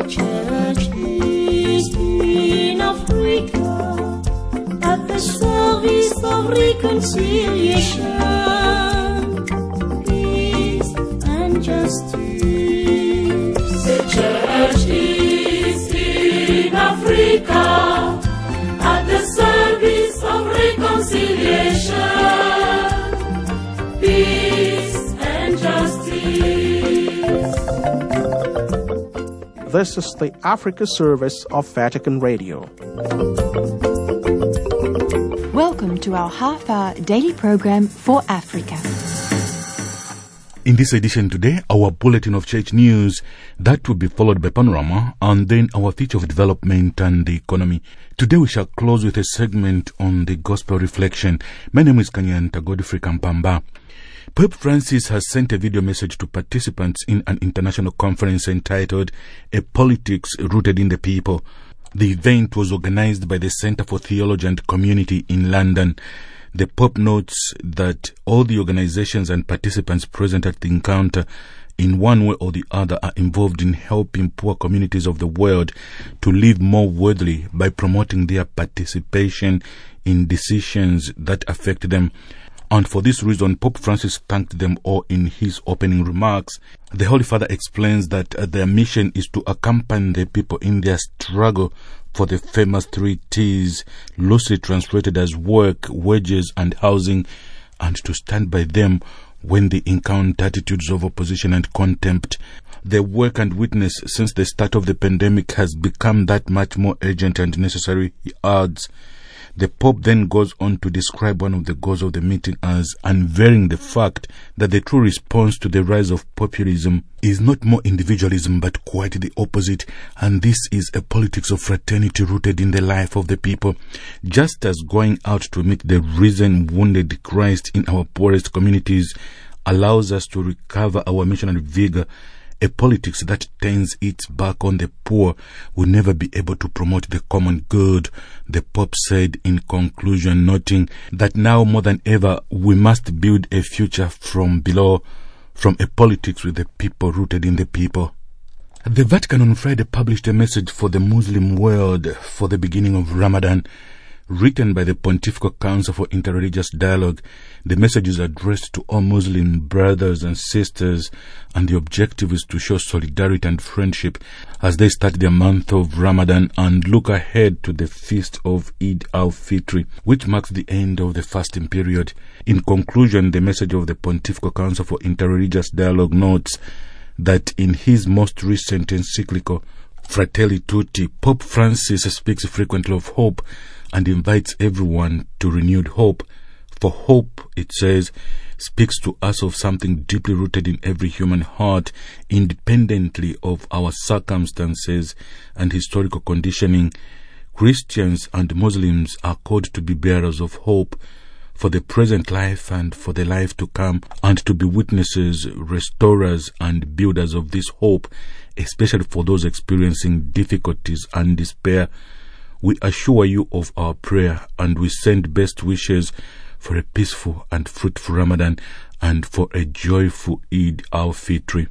Church is in Africa at the service of reconciliation, peace and justice. The church is in Africa at the service of reconciliation, peace and justice. This is the Africa service of Vatican Radio. Welcome to our half-hour daily program for Africa. In this edition today, our bulletin of church news, that will be followed by panorama, and then our feature of development and the economy. Today we shall close with a segment on the gospel reflection. My name is Kanyanta Godfrey Kampamba. Pope Francis has sent a video message to participants in an international conference entitled A Politics Rooted in the People. The event was organized by the Center for Theology and Community in London. The Pope notes that all the organizations and participants present at the encounter in one way or the other are involved in helping poor communities of the world to live more worthily by promoting their participation in decisions that affect them. And for this reason, Pope Francis thanked them all in his opening remarks. The Holy Father explains that their mission is to accompany the people in their struggle for the famous 3 T's, loosely translated as work, wages, and housing, and to stand by them when they encounter attitudes of opposition and contempt. Their work and witness since the start of the pandemic has become that much more urgent and necessary, he adds. The Pope then goes on to describe one of the goals of the meeting as unveiling the fact that the true response to the rise of populism is not more individualism but quite the opposite, and this is a politics of fraternity rooted in the life of the people. Just as going out to meet the risen, wounded Christ in our poorest communities allows us to recover our missionary vigor, a politics that turns its back on the poor will never be able to promote the common good, the Pope said in conclusion, noting that now more than ever we must build a future from below, from a politics with the people rooted in the people. The Vatican on Friday published a message for the Muslim world for the beginning of Ramadan. Written by the Pontifical Council for Interreligious Dialogue, the message is addressed to all Muslim brothers and sisters, and the objective is to show solidarity and friendship as they start their month of Ramadan and look ahead to the feast of Eid al-Fitr, which marks the end of the fasting period. In conclusion, the message of the Pontifical Council for Interreligious Dialogue notes that in his most recent encyclical, Fratelli Tutti, Pope Francis speaks frequently of hope and invites everyone to renewed hope. For hope, it says, speaks to us of something deeply rooted in every human heart, independently of our circumstances and historical conditioning. Christians and Muslims are called to be bearers of hope for the present life and for the life to come, and to be witnesses, restorers, and builders of this hope, especially for those experiencing difficulties and despair. We assure you of our prayer, and we send best wishes for a peaceful and fruitful Ramadan and for a joyful Eid al-Fitr.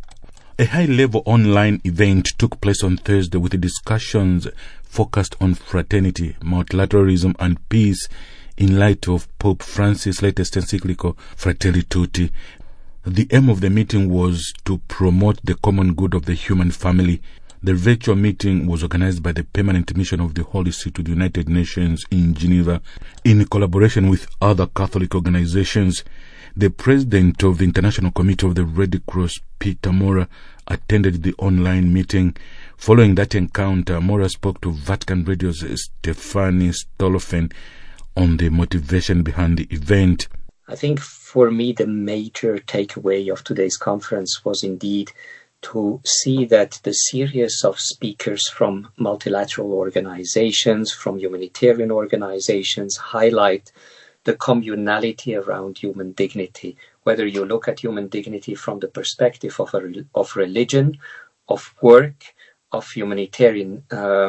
A high-level online event took place on Thursday with discussions focused on fraternity, multilateralism, and peace in light of Pope Francis' latest encyclical, Fratelli Tutti. The aim of the meeting was to promote the common good of the human family. The virtual meeting was organized by the Permanent Mission of the Holy See to the United Nations in Geneva in collaboration with other Catholic organizations. The president of the International Committee of the Red Cross, Peter Mora, attended the online meeting. Following that encounter, Mora spoke to Vatican Radio's Stefani Stolofen on the motivation behind the event. I think for me the major takeaway of today's conference was indeed to see that the series of speakers from multilateral organizations, from humanitarian organizations, highlight the communality around human dignity. Whether you look at human dignity from the perspective of religion, of work, of humanitarian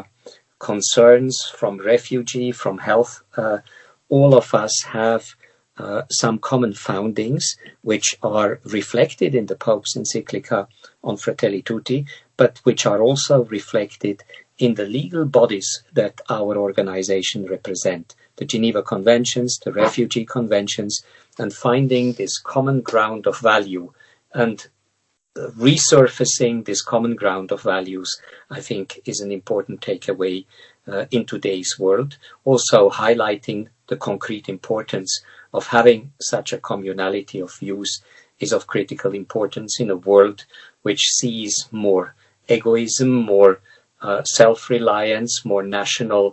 concerns, from refugee, from health, all of us have some common foundings which are reflected in the Pope's encyclica on Fratelli Tutti, but which are also reflected in the legal bodies that our organization represent, the Geneva Conventions, the Refugee Conventions, and finding this common ground of value and resurfacing this common ground of values, I think, is an important takeaway in today's world. Also highlighting the concrete importance of having such a communality of views is of critical importance in a world which sees more egoism, more self-reliance, more national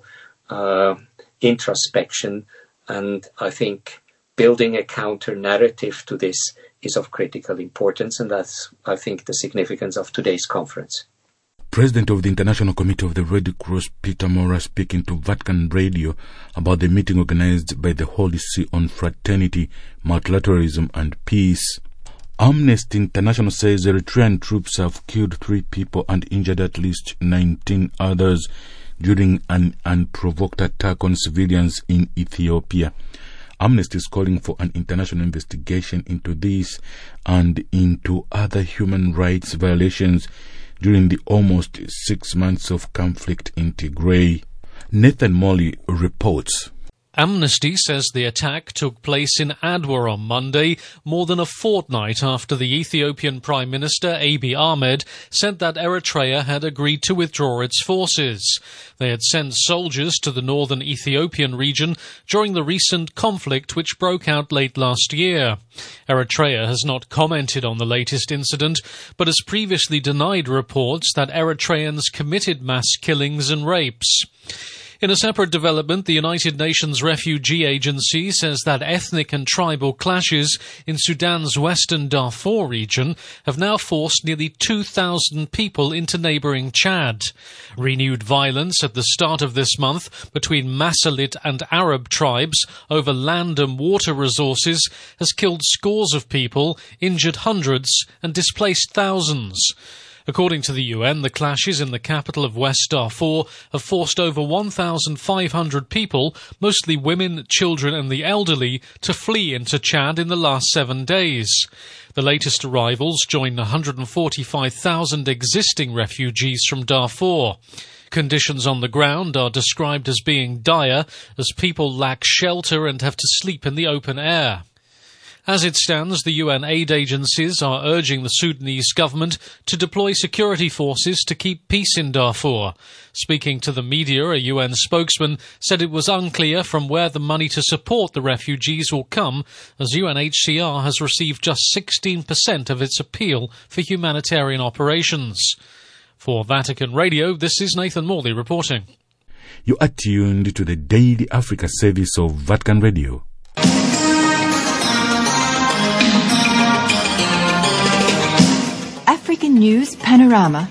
introspection. And I think building a counter-narrative to this is of critical importance, and that's, I think, the significance of today's conference. President of the International Committee of the Red Cross, Peter Maurer, speaking to Vatican Radio about the meeting organized by the Holy See on fraternity, multilateralism and peace. Amnesty International says Eritrean troops have killed 3 people and injured at least 19 others during an unprovoked attack on civilians in Ethiopia. Amnesty is calling for an international investigation into this and into other human rights violations during the almost 6 months of conflict in Tigray. Nathan Morley reports. Amnesty says the attack took place in Adwa on Monday, more than a fortnight after the Ethiopian Prime Minister Abiy Ahmed said that Eritrea had agreed to withdraw its forces. They had sent soldiers to the northern Ethiopian region during the recent conflict which broke out late last year. Eritrea has not commented on the latest incident, but has previously denied reports that Eritreans committed mass killings and rapes. In a separate development, the United Nations Refugee Agency says that ethnic and tribal clashes in Sudan's western Darfur region have now forced nearly 2,000 people into neighbouring Chad. Renewed violence at the start of this month between Masalit and Arab tribes over land and water resources has killed scores of people, injured hundreds and displaced thousands. According to the UN, the clashes in the capital of West Darfur have forced over 1,500 people, mostly women, children and the elderly, to flee into Chad in the last 7 days. The latest arrivals join 145,000 existing refugees from Darfur. Conditions on the ground are described as being dire, as people lack shelter and have to sleep in the open air. As it stands, the UN aid agencies are urging the Sudanese government to deploy security forces to keep peace in Darfur. Speaking to the media, a UN spokesman said it was unclear from where the money to support the refugees will come, as UNHCR has received just 16% of its appeal for humanitarian operations. For Vatican Radio, this is Nathan Morley reporting. You are tuned to the Daily Africa service of Vatican Radio. African News Panorama.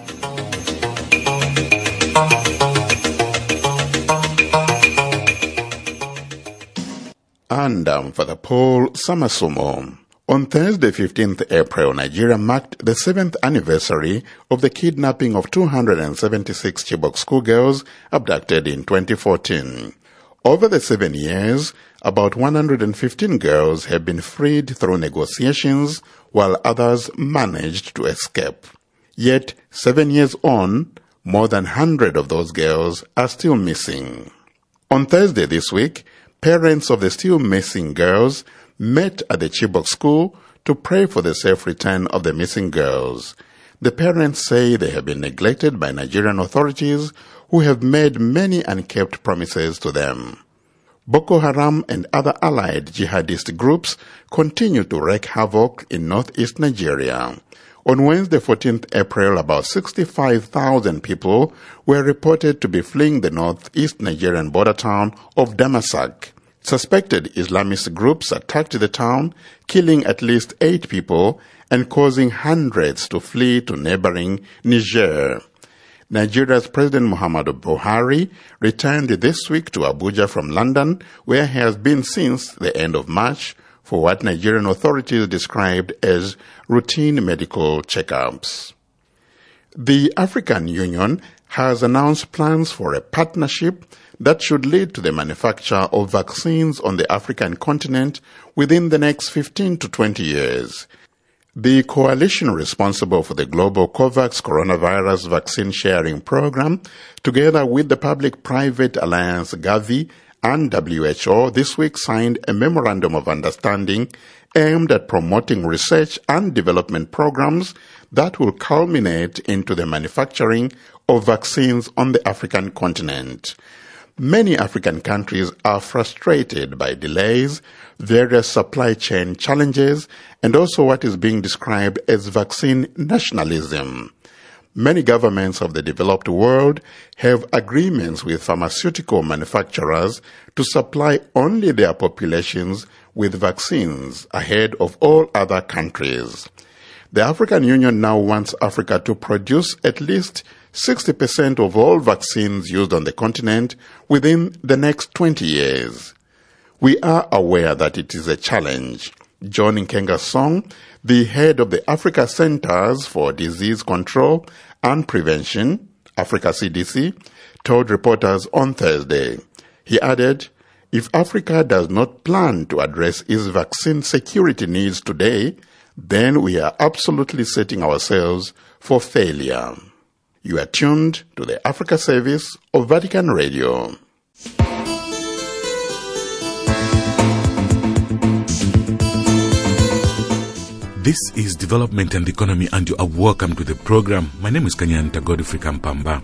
And for the Paul Samasomo. On Thursday, 15th April, Nigeria marked the 7th anniversary of the kidnapping of 276 Chibok schoolgirls abducted in 2014. Over the 7 years, about 115 girls have been freed through negotiations, while others managed to escape. Yet, 7 years on, more than 100 of those girls are still missing. On Thursday this week, parents of the still missing girls met at the Chibok school to pray for the safe return of the missing girls. The parents say they have been neglected by Nigerian authorities who have made many unkept promises to them. Boko Haram and other allied jihadist groups continue to wreak havoc in northeast Nigeria. On Wednesday, 14th April, about 65,000 people were reported to be fleeing the northeast Nigerian border town of Damasak. Suspected Islamist groups attacked the town, killing at least 8 people and causing hundreds to flee to neighboring Niger. Nigeria's President Muhammadu Buhari returned this week to Abuja from London, where he has been since the end of March for what Nigerian authorities described as routine medical checkups. The African Union has announced plans for a partnership that should lead to the manufacture of vaccines on the African continent within the next 15 to 20 years. The coalition responsible for the global COVAX coronavirus vaccine sharing program, together with the Public-Private Alliance Gavi and WHO, this week signed a memorandum of understanding aimed at promoting research and development programs that will culminate into the manufacturing of vaccines on the African continent. Many African countries are frustrated by delays, various supply chain challenges, and also what is being described as vaccine nationalism. Many governments of the developed world have agreements with pharmaceutical manufacturers to supply only their populations with vaccines ahead of all other countries. The African Union now wants Africa to produce at least 60% of all vaccines used on the continent within the next 20 years. We are aware that it is a challenge. John Nkenga Song, the head of the Africa Centers for Disease Control and Prevention, Africa CDC, told reporters on Thursday. He added, "If Africa does not plan to address its vaccine security needs today, then we are absolutely setting ourselves for failure." You are tuned to the Africa Service of Vatican Radio. This is Development and Economy, and you are welcome to the program. My name is Kanyanta Godfrey Kampamba.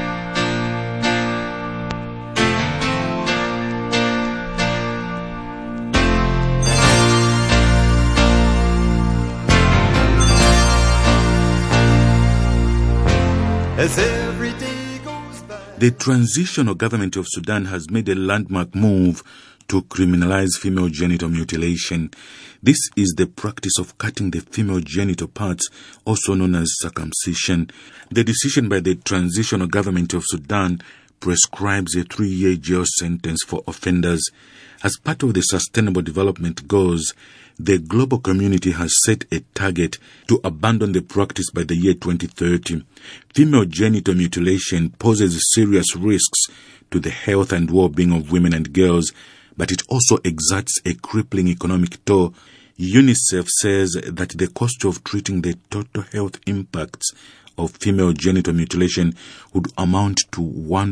As every day goes by. The transitional government of Sudan has made a landmark move to criminalize female genital mutilation. This is the practice of cutting the female genital parts, also known as circumcision. The decision by the transitional government of Sudan prescribes a 3-year jail sentence for offenders. As part of the Sustainable Development Goals, the global community has set a target to abandon the practice by the year 2030. Female genital mutilation poses serious risks to the health and well-being of women and girls, but it also exerts a crippling economic toll. UNICEF says that the cost of treating the total health impacts of female genital mutilation would amount to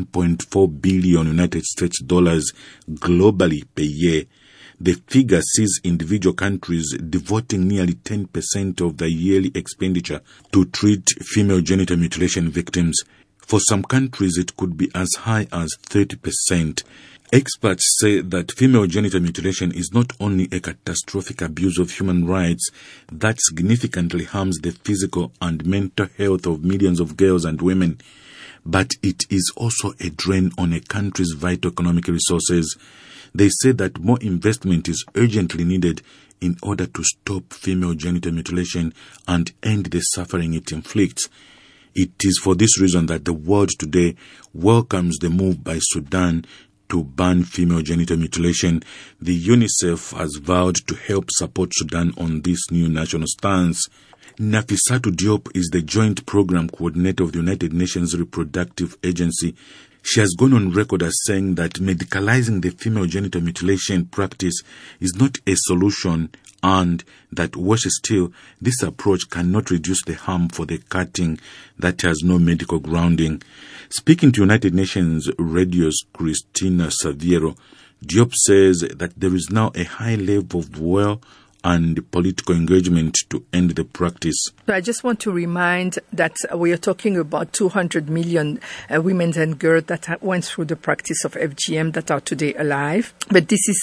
$1.4 billion United States dollars globally per year. The figure sees individual countries devoting nearly 10% of their yearly expenditure to treat female genital mutilation victims. For some countries, it could be as high as 30%. Experts say that female genital mutilation is not only a catastrophic abuse of human rights that significantly harms the physical and mental health of millions of girls and women, but it is also a drain on a country's vital economic resources. They say that more investment is urgently needed in order to stop female genital mutilation and end the suffering it inflicts. It is for this reason that the world today welcomes the move by Sudan to ban female genital mutilation. The UNICEF has vowed to help support Sudan on this new national stance. Nafissatou Diop is the Joint Program Coordinator of the United Nations Reproductive Agency. She has gone on record as saying that medicalizing the female genital mutilation practice is not a solution, and that, worse still, this approach cannot reduce the harm for the cutting that has no medical grounding. Speaking to United Nations Radio's Cristina Saviero, Diop says that there is now a high level of will and political engagement to end the practice. I just want to remind that we are talking about 200 million women and girls that went through the practice of FGM that are today alive. But this is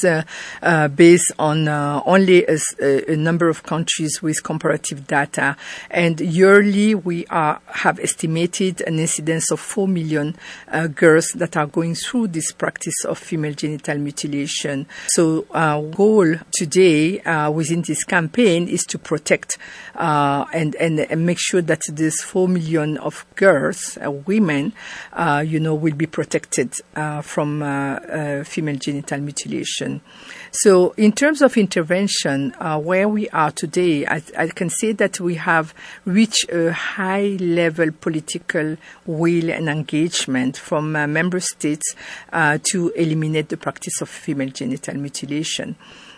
based on only a number of countries with comparative data. And yearly we have estimated an incidence of 4 million girls that are going through this practice of female genital mutilation. So our goal today within this campaign is to protect and make sure that this 4 million of girls, women, will be protected from female genital mutilation. So in terms of intervention, where we are today, I can say that we have reached a high-level political will and engagement from member states to eliminate the practice of female genital mutilation.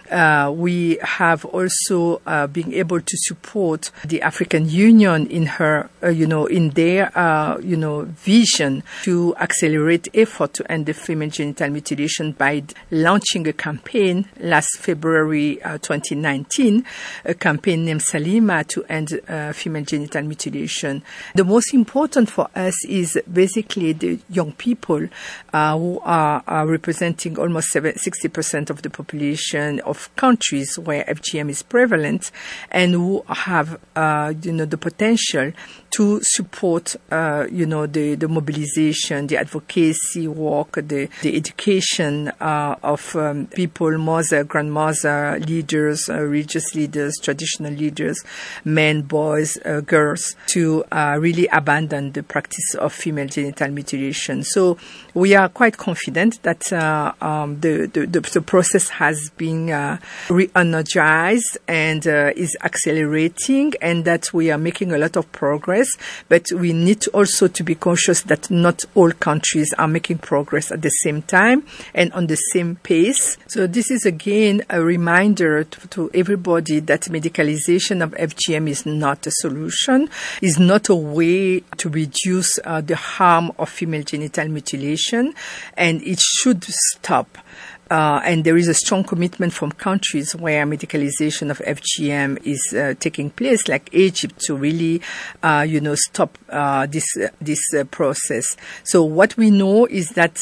We have also been able to support the African Union in her, in their, vision to accelerate effort to end the female genital mutilation by launching a campaign last February 2019, a campaign named Salima to end female genital mutilation. The most important for us is basically the young people who are representing almost 60% of the population of countries where FGM is prevalent, and who have the potential to support the mobilization, the advocacy work, the education of people, mother, grandmother, leaders, religious leaders, traditional leaders, men, boys, girls, to really abandon the practice of female genital mutilation. So we are quite confident that the process has been re-energized and is accelerating, and that we are making a lot of progress. But we need also to be conscious that not all countries are making progress at the same time and on the same pace. So this is again a reminder to everybody that medicalization of FGM is not a solution, is not a way to reduce the harm of female genital mutilation, and it should stop. And there is a strong commitment from countries where medicalization of FGM is taking place, like Egypt, to really, stop this process. So what we know is that,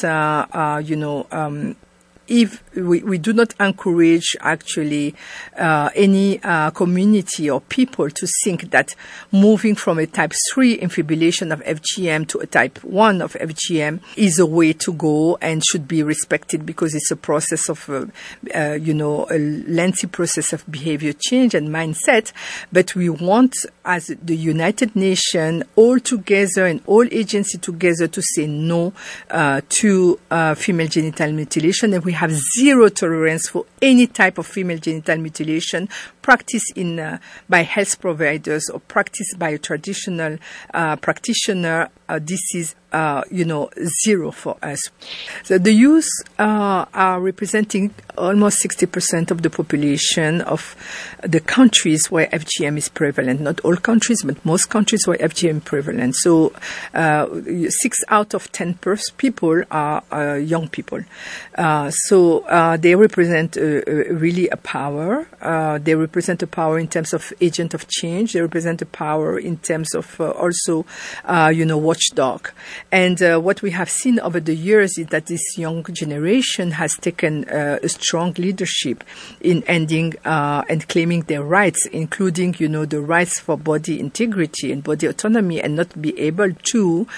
if we do not encourage actually any community or people to think that moving from a type 3 infibulation of FGM to a type 1 of FGM is a way to go and should be respected, because it's a process of, a lengthy process of behavior change and mindset. But we want, as the United Nations, all together and all agencies together, to say no to female genital mutilation, and we have zero tolerance for any type of female genital mutilation practiced by health providers or practiced by a traditional practitioner. This is zero for us. So the youth are representing almost 60% of the population of the countries where FGM is prevalent. Not all countries, but most countries where FGM is prevalent. So 6 out of 10 people are young people. So they represent really a power. They represent a power in terms of agent of change. They represent a power in terms of also, watchdog. And what we have seen over the years is that this young generation has taken a strong leadership in ending and claiming their rights, including, the rights for body integrity and body autonomy, and not be able to,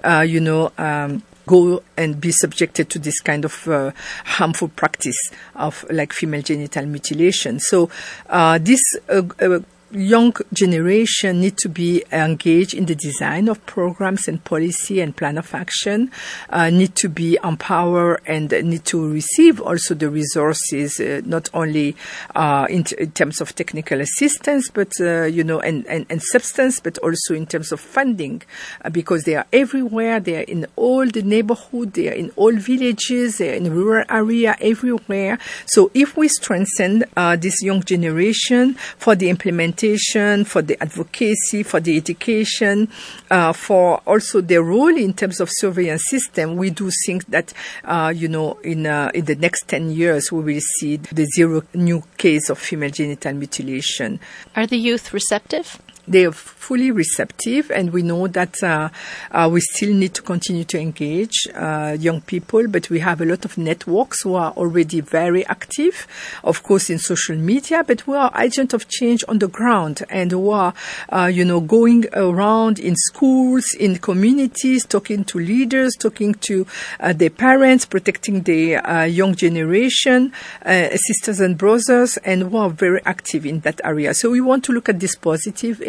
go and be subjected to this kind of harmful practice of like female genital mutilation. So this young generation need to be engaged in the design of programs and policy and plan of action, need to be empowered and need to receive also the resources, not only in terms of technical assistance, but, and substance, but also in terms of funding, because they are everywhere. They are in all the neighborhood. They are in all villages. They are in rural area, everywhere. So if we strengthen this young generation for the implementation, for the advocacy, for the education, for also their role in terms of surveillance system, we do think that, in the next 10 years, we will see the zero new case of female genital mutilation. Are the youth receptive? They are fully receptive, and we know that we still need to continue to engage young people, but we have a lot of networks who are already very active, of course, in social media, but who are agents of change on the ground, and who are, going around in schools, in communities, talking to leaders, talking to their parents, protecting the young generation, sisters and brothers, and who are very active in that area. So we want to look at this positive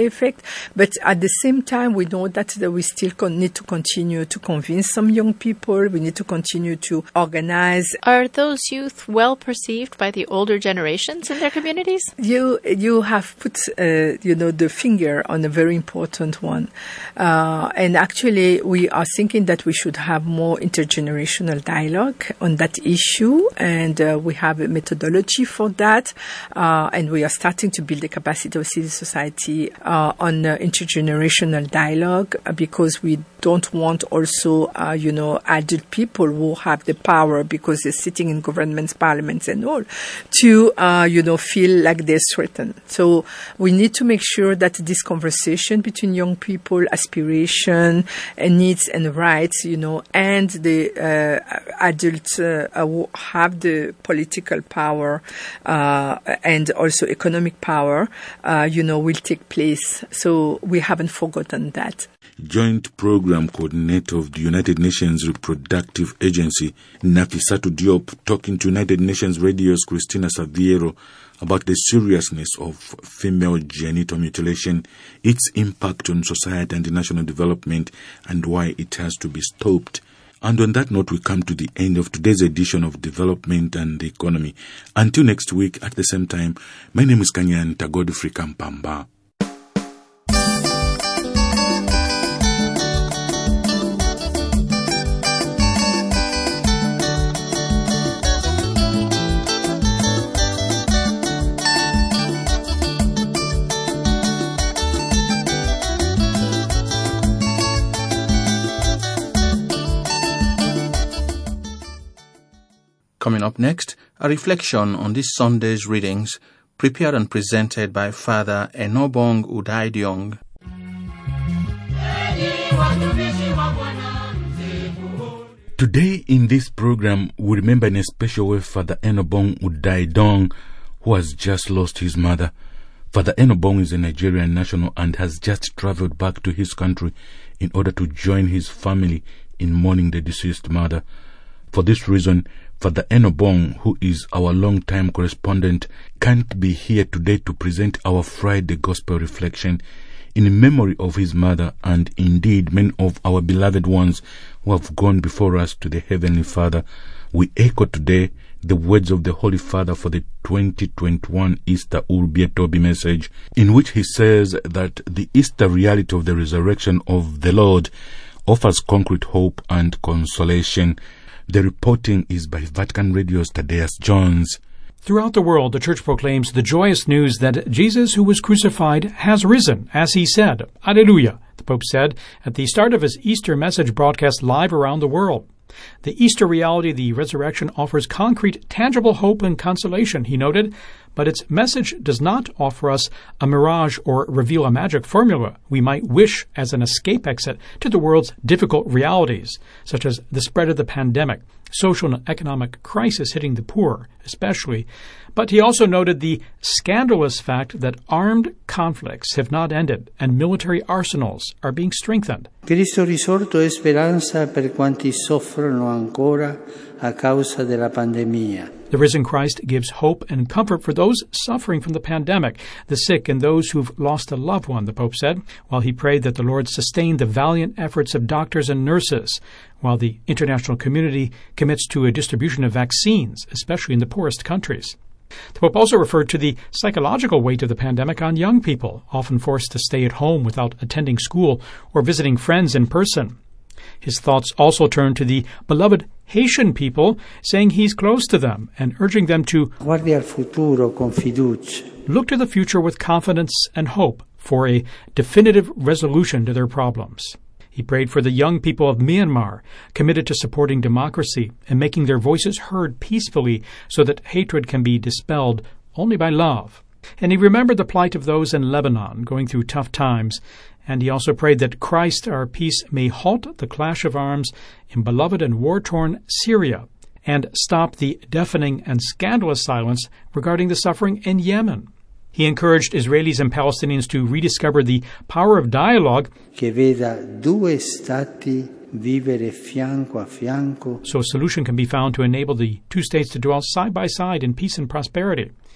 effect. But at the same time, we know that we still need to continue to convince some young people. We need to continue to organize. Are those youth well perceived by the older generations in their communities? You have put, the finger on a very important one. And actually, we are thinking that we should have more intergenerational dialogue on that issue. And we have a methodology for that. And we are starting to build the capacity of civil society on intergenerational dialogue, because we don't want also, adult people who have the power because they're sitting in governments, parliaments and all, to, feel like they're threatened. So we need to make sure that this conversation between young people, aspiration, and needs and rights, and the adults who have the political power and also economic power, will take place. So we haven't forgotten that. Joint Program Coordinator of the United Nations Reproductive Agency, Nafissatou Diop, talking to United Nations Radio's Christina Saviero about the seriousness of female genital mutilation, its impact on society and national development, and why it has to be stopped. And on that note, we come to the end of today's edition of Development and the Economy. Until next week at the same time, my name is Kanyan Tagodfrey Kampamba. Coming up next, a reflection on this Sunday's readings, prepared and presented by Father Enobong Udaidiong. Today in this program, we remember in a special way Father Enobong Udaidiong, who has just lost his mother. Father Enobong is a Nigerian national and has just traveled back to his country in order to join his family in mourning the deceased mother. For this reason, Father Enobong, who is our long-time correspondent, can't be here today to present our Friday Gospel reflection in memory of his mother and indeed many of our beloved ones who have gone before us to the Heavenly Father. We echo today the words of the Holy Father for the 2021 Easter Urbi et Orbi message, in which he says that the Easter reality of the resurrection of the Lord offers concrete hope and consolation. The reporting is by Vatican Radio's Thaddeus Jones. Throughout the world, the Church proclaims the joyous news that Jesus, who was crucified, has risen, as he said. Alleluia, the Pope said at the start of his Easter message broadcast live around the world. The Easter reality of the resurrection offers concrete, tangible hope and consolation, he noted, but its message does not offer us a mirage or reveal a magic formula we might wish as an escape exit to the world's difficult realities, such as the spread of the pandemic, social and economic crisis hitting the poor especially. But he also noted the scandalous fact that armed conflicts have not ended and military arsenals are being strengthened. Cristo risorto è speranza per quanti soffrono ancora a causa della pandemia. The risen Christ gives hope and comfort for those suffering from the pandemic, the sick, and those who've lost a loved one, the Pope said, while he prayed that the Lord sustain the valiant efforts of doctors and nurses, while the international community commits to a distribution of vaccines, especially in the poorest countries. The Pope also referred to the psychological weight of the pandemic on young people, often forced to stay at home without attending school or visiting friends in person. His thoughts also turned to the beloved Haitian people, saying he's close to them and urging them to guardi al futuro con fiducia. Look to the future with confidence and hope for a definitive resolution to their problems. He prayed for the young people of Myanmar, committed to supporting democracy and making their voices heard peacefully so that hatred can be dispelled only by love. And he remembered the plight of those in Lebanon going through tough times. And he also prayed that Christ, our peace, may halt the clash of arms in beloved and war-torn Syria and stop the deafening and scandalous silence regarding the suffering in Yemen. He encouraged Israelis and Palestinians to rediscover the power of dialogue che veda due stati vivere fianco a fianco, so a solution can be found to enable the two states to dwell side by side in peace and prosperity.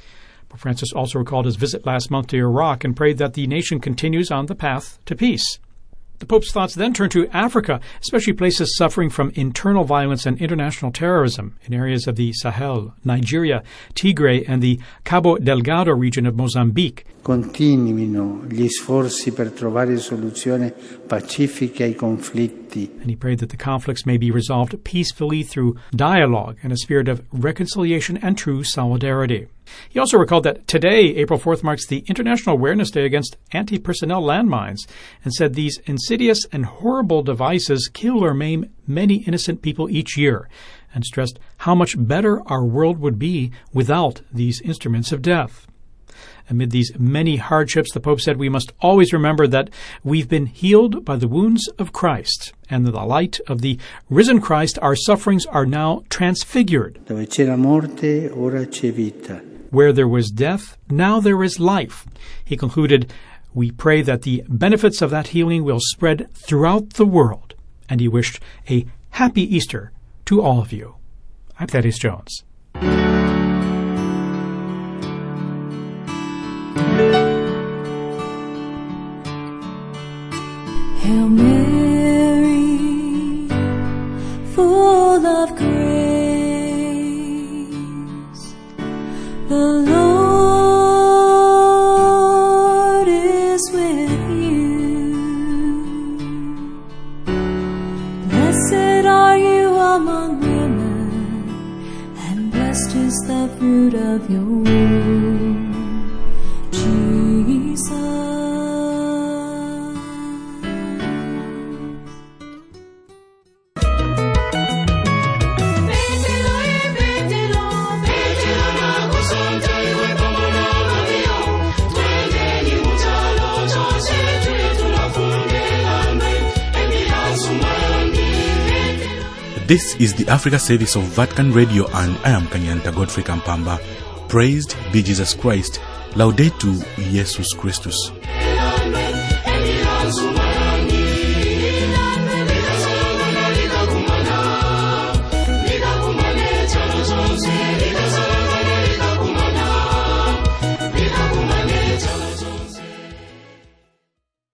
Pope Francis also recalled his visit last month to Iraq and prayed that the nation continues on the path to peace. The Pope's thoughts then turned to Africa, especially places suffering from internal violence and international terrorism in areas of the Sahel, Nigeria, Tigray, and the Cabo Delgado region of Mozambique. Continuino gli sforzi per trovare soluzione pacifica ai conflitti. And he prayed that the conflicts may be resolved peacefully through dialogue and a spirit of reconciliation and true solidarity. He also recalled that today, April 4th, marks the International Awareness Day against anti-personnel landmines, and said these insidious and horrible devices kill or maim many innocent people each year, and stressed how much better our world would be without these instruments of death. Amid these many hardships, the Pope said we must always remember that we've been healed by the wounds of Christ, and in the light of the risen Christ, our sufferings are now transfigured. Dove c'era morte, ora c'è vita. Where there was death, now there is life. He concluded, we pray that the benefits of that healing will spread throughout the world. And he wished a happy Easter to all of you. I'm Thaddeus Jones. Hail Mary, full of grace, the Lord is with you. Blessed are you among women, and blessed is the fruit of your womb, Jesus. This is the Africa service of Vatican Radio, and I am Kanyanta Godfrey Kampamba. Praised be Jesus Christ. Laudetur Jesus Christus.